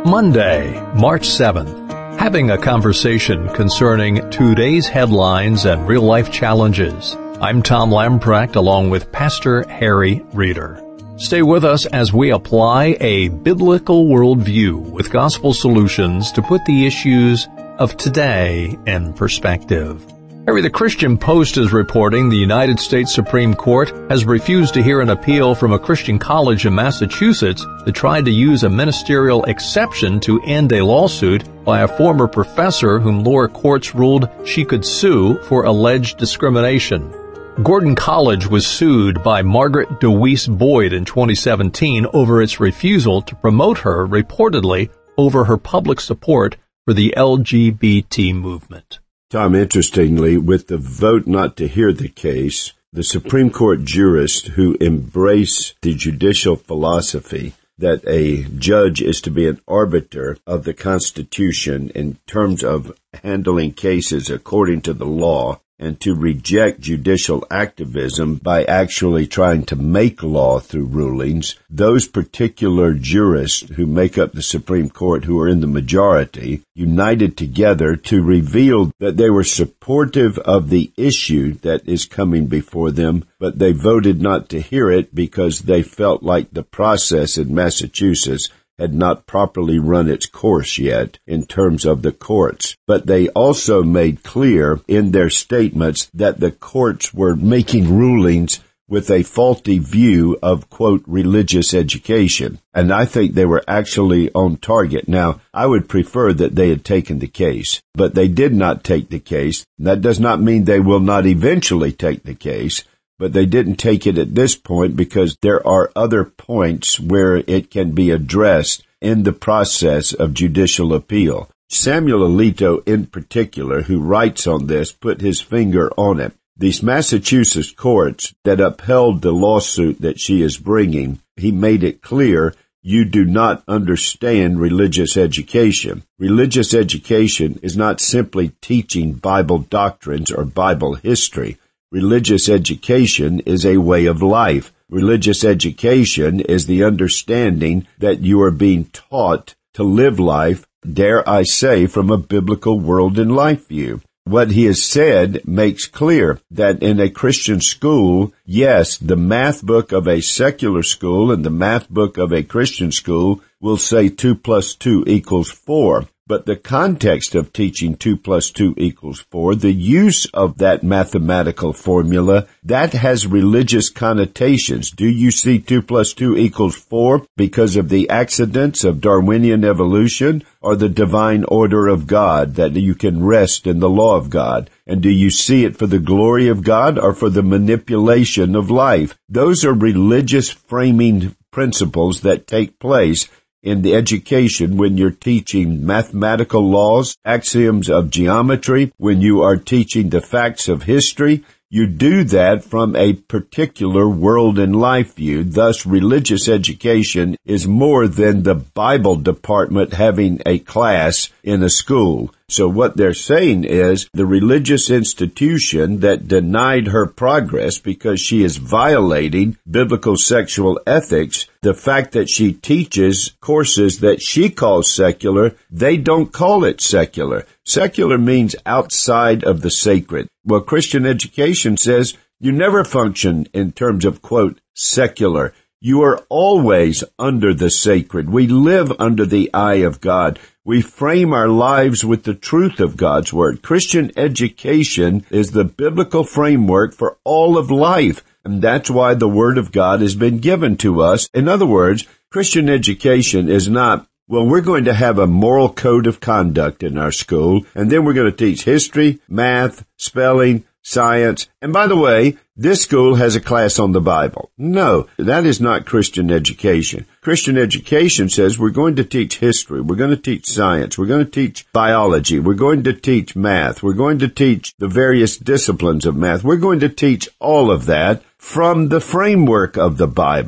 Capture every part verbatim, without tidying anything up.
Monday, March seventh. Having a conversation concerning today's headlines and real-life challenges. I'm Tom Lamprecht along with Pastor Harry Reeder. Stay with us as we apply a biblical worldview with gospel solutions to put the issues of today in perspective. Harry, the Christian Post is reporting the United States Supreme Court has refused to hear an appeal from a Christian college in Massachusetts that tried to use a ministerial exception to end a lawsuit by a former professor whom lower courts ruled she could sue for alleged discrimination. Gordon College was sued by Margaret DeWeese Boyd in twenty seventeen over its refusal to promote her, reportedly, over her public support for the L G B T movement. Tom, interestingly, with the vote not to hear the case, the Supreme Court jurists who embrace the judicial philosophy that a judge is to be an arbiter of the Constitution in terms of handling cases according to the law, and to reject judicial activism by actually trying to make law through rulings, those particular jurists who make up the Supreme Court, who are in the majority, united together to reveal that they were supportive of the issue that is coming before them, but they voted not to hear it because they felt like the process in Massachusetts had not properly run its course yet in terms of the courts. But they also made clear in their statements that the courts were making rulings with a faulty view of, quote, religious education. And I think they were actually on target. Now, I would prefer that they had taken the case, but they did not take the case. That does not mean they will not eventually take the case. But they didn't take it at this point because there are other points where it can be addressed in the process of judicial appeal. Samuel Alito, in particular, who writes on this, put his finger on it. These Massachusetts courts that upheld the lawsuit that she is bringing, he made it clear, you do not understand religious education. Religious education is not simply teaching Bible doctrines or Bible history. Religious education is a way of life. Religious education is the understanding that you are being taught to live life, dare I say, from a biblical world and life view. What he has said makes clear that in a Christian school, yes, the math book of a secular school and the math book of a Christian school will say two plus two equals four. But the context of teaching two plus two equals four, the use of that mathematical formula, that has religious connotations. Do you see two plus two equals four because of the accidents of Darwinian evolution or the divine order of God, that you can rest in the law of God? And do you see it for the glory of God or for the manipulation of life? Those are religious framing principles that take place in the education when you're teaching mathematical laws, axioms of geometry, when you are teaching the facts of history. You do that from a particular world and life view. Thus, religious education is more than the Bible department having a class in a school. So what they're saying is the religious institution that denied her progress because she is violating biblical sexual ethics, the fact that she teaches courses that she calls secular, they don't call it secular. Secular means outside of the sacred. Well, Christian education says you never function in terms of, quote, secular. You are always under the sacred. We live under the eye of God. We frame our lives with the truth of God's Word. Christian education is the biblical framework for all of life, and that's why the Word of God has been given to us. In other words, Christian education is not, well, we're going to have a moral code of conduct in our school, and then we're going to teach history, math, spelling, science, and by the way, this school has a class on the Bible. No, that is not Christian education. Christian education says we're going to teach history, we're going to teach science, we're going to teach biology, we're going to teach math, we're going to teach the various disciplines of math, we're going to teach all of that from the framework of the Bible.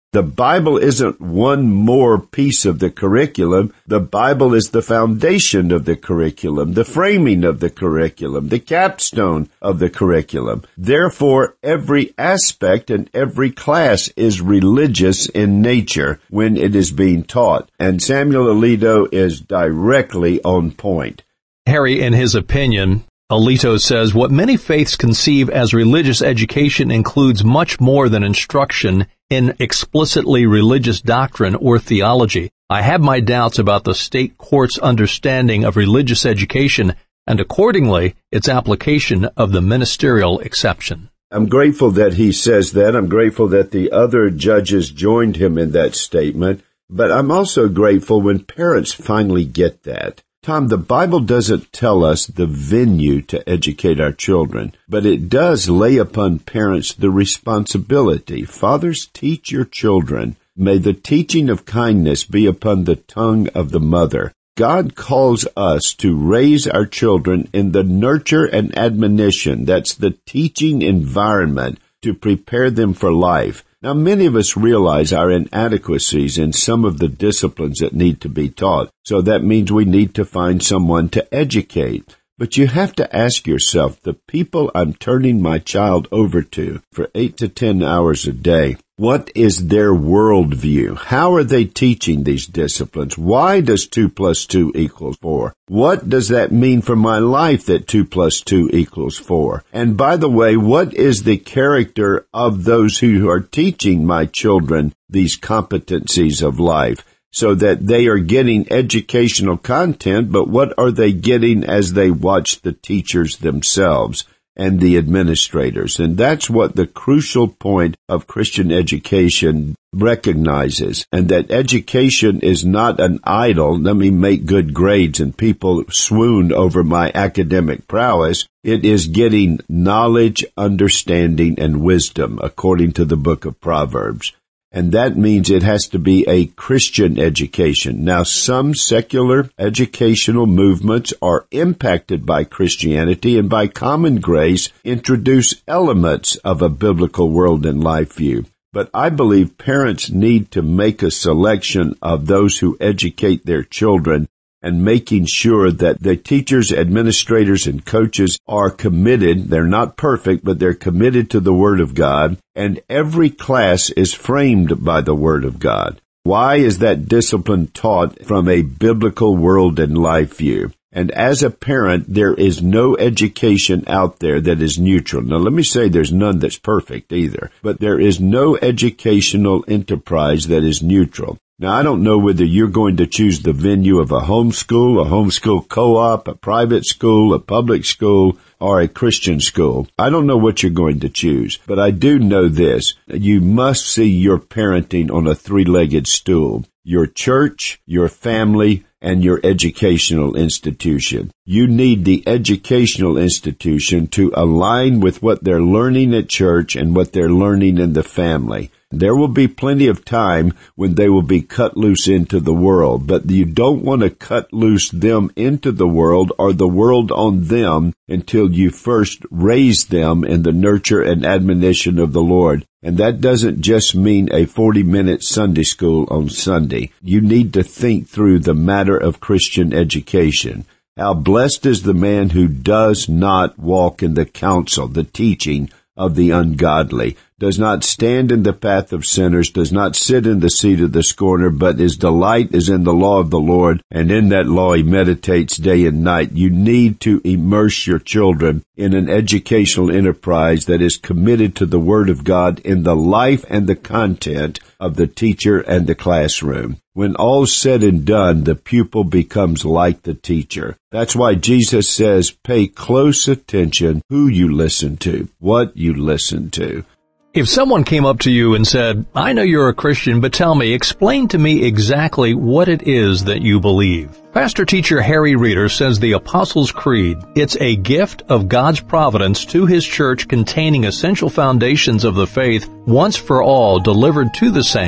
The Bible isn't one more piece of the curriculum. The Bible is the foundation of the curriculum, the framing of the curriculum, the capstone of the curriculum. Therefore, every aspect and every class is religious in nature when it is being taught. And Samuel Alito is directly on point. Harry, in his opinion, Alito says, what many faiths conceive as religious education includes much more than instruction in explicitly religious doctrine or theology. I have my doubts about the state court's understanding of religious education and accordingly its application of the ministerial exception. I'm grateful that he says that. I'm grateful that the other judges joined him in that statement. But I'm also grateful when parents finally get that. Tom, the Bible doesn't tell us the venue to educate our children, but it does lay upon parents the responsibility. Fathers, teach your children. May the teaching of kindness be upon the tongue of the mother. God calls us to raise our children in the nurture and admonition. That's the teaching environment to prepare them for life. Now, many of us realize our inadequacies in some of the disciplines that need to be taught. So that means we need to find someone to educate. But you have to ask yourself, the people I'm turning my child over to for eight to ten hours a day, what is their worldview? How are they teaching these disciplines? Why does two plus two equal four? What does that mean for my life that two plus two equals four? And by the way, what is the character of those who are teaching my children these competencies of life? So that they are getting educational content, but what are they getting as they watch the teachers themselves and the administrators? And that's what the crucial point of Christian education recognizes, and that education is not an idle, let me make good grades and people swoon over my academic prowess. It is getting knowledge, understanding, and wisdom, according to the book of Proverbs. And that means it has to be a Christian education. Now, some secular educational movements are impacted by Christianity and by common grace introduce elements of a biblical world and life view. But I believe parents need to make a selection of those who educate their children and making sure that the teachers, administrators, and coaches are committed. They're not perfect, but they're committed to the Word of God, and every class is framed by the Word of God. Why is that discipline taught from a biblical world and life view? And as a parent, there is no education out there that is neutral. Now, let me say there's none that's perfect either, but there is no educational enterprise that is neutral. Now, I don't know whether you're going to choose the venue of a homeschool, a homeschool co-op, a private school, a public school, or a Christian school. I don't know what you're going to choose, but I do know this. You must see your parenting on a three-legged stool. Your church, your family, and your educational institution. You need the educational institution to align with what they're learning at church and what they're learning in the family. There will be plenty of time when they will be cut loose into the world, but you don't want to cut loose them into the world or the world on them until you first raise them in the nurture and admonition of the Lord. And that doesn't just mean a forty-minute Sunday school on Sunday. You need to think through the matter of Christian education. How blessed is the man who does not walk in the counsel, the teaching of the ungodly, does not stand in the path of sinners, does not sit in the seat of the scorner, but his delight is in the law of the Lord, and in that law he meditates day and night. You need to immerse your children in an educational enterprise that is committed to the Word of God in the life and the content of the teacher and the classroom. When all's said and done, the pupil becomes like the teacher. That's why Jesus says, pay close attention who you listen to, what you listen to. If someone came up to you and said, I know you're a Christian, but tell me, explain to me exactly what it is that you believe. Pastor teacher Harry Reeder says the Apostles' Creed, it's a gift of God's providence to His church containing essential foundations of the faith once for all delivered to the saints.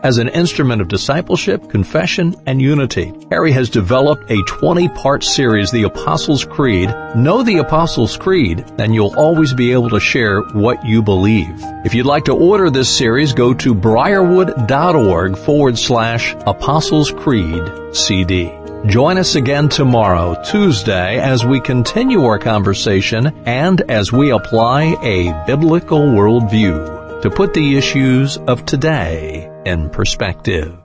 as an instrument of discipleship, confession, and unity. Harry has developed a twenty-part series, The Apostles' Creed. Know the Apostles' Creed, and you'll always be able to share what you believe. If you'd like to order this series, go to briarwood.org forward slash Apostles' Creed CD. Join us again tomorrow, Tuesday, as we continue our conversation and as we apply a biblical worldview to put the issues of today in perspective.